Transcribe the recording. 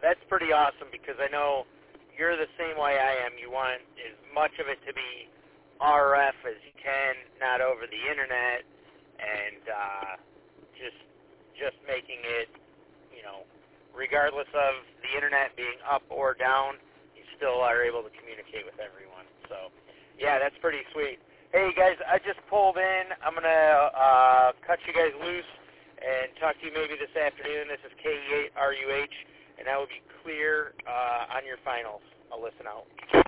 that's pretty awesome because I know you're the same way I am. You want as much of it to be RF as you can, not over the internet, and just making it, regardless of the internet being up or down, you still are able to communicate with everyone. So, yeah, that's pretty sweet. Hey, guys, I just pulled in. I'm going to cut you guys loose and talk to you maybe this afternoon. This is KE8RUH, and I will be clear on your finals. I'll listen out.